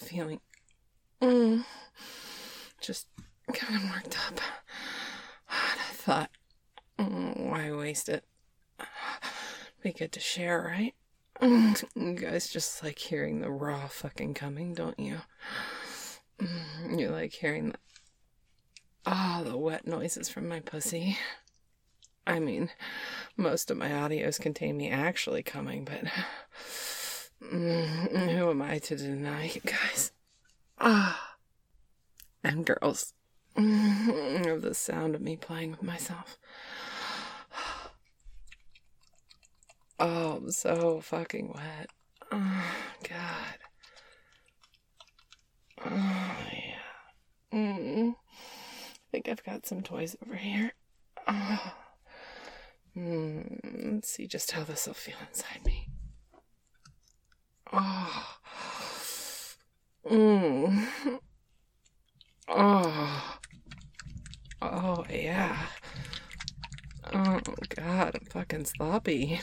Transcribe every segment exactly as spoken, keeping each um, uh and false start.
feeling mm, just kind of worked up. And I thought, mm, why waste it? Be good to share, right? You guys just like hearing the raw fucking coming, don't you? You like hearing the, oh, the wet noises from my pussy. I mean, most of my audios contain me actually coming, but mm, who am I to deny you guys? Ah, and girls, of the sound of me playing with myself. Oh, I'm so fucking wet. Oh, God. Oh, yeah. Mm. I think I've got some toys over here. Oh. Mm. Let's see just how this will feel inside me. Oh. Mm. Oh. Oh, yeah. Oh, God, I'm fucking sloppy.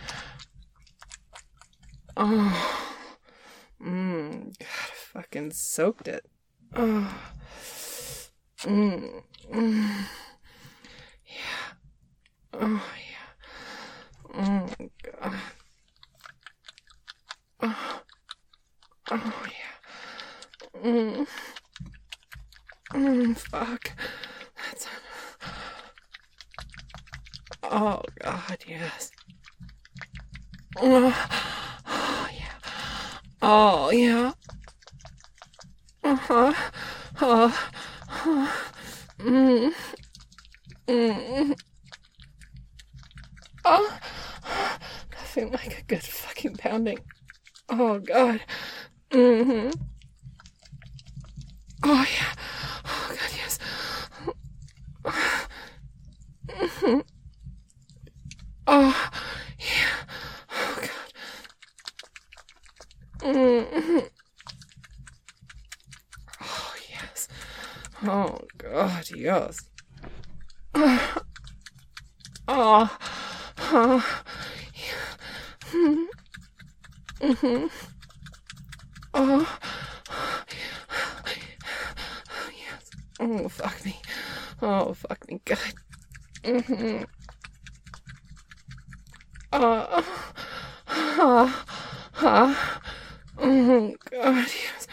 Oh. Mmm. God, I fucking soaked it. Oh. Mmm. Mm. Yeah. Oh, yeah. Oh, God. Oh. Oh, yeah. Mmm. Mmm, fuck. That's... Oh, God, yes. Oh, oh yeah. Oh, yeah. Uh-huh. Oh, oh. Mm. Mm. Oh. Nothing like a good fucking pounding. Oh, God. Mm-hmm. Oh, yeah. Oh, God, yes. Mm-hmm. Oh, yeah. Oh, God. Mm-hmm. Oh, yes. Oh, God, yes. Oh, oh, oh yeah. Mm-hmm. Oh, yes. Oh, fuck me. Oh, fuck me, God. Mm-hmm. Oh, oh, oh, oh, God, yes.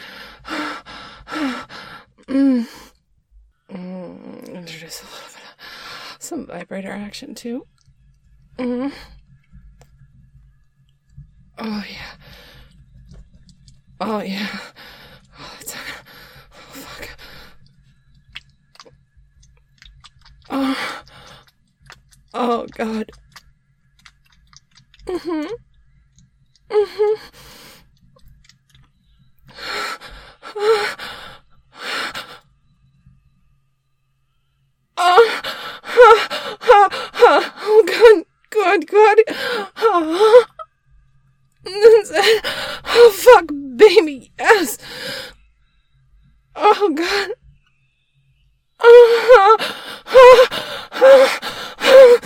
Mm. Mm. Introduce a little bit of some vibrator action, too. Mm. Oh, yeah. Oh, yeah. Oh, that's... Oh, fuck. Oh. Oh, God. Mm-hmm. Mm-hmm. Oh. Oh. Oh, God. God, God. Oh. Oh, fuck, baby, yes. Oh, God. Oh, oh, oh, oh,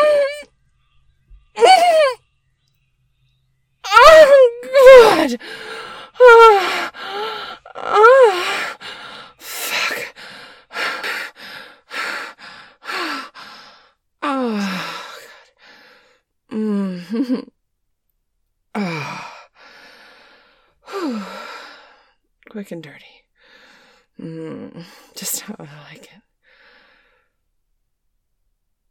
oh, God. Oh, oh, fuck. Oh, God. Mm-hmm. Oh. Whew. Quick and dirty. Mm, just how I like it.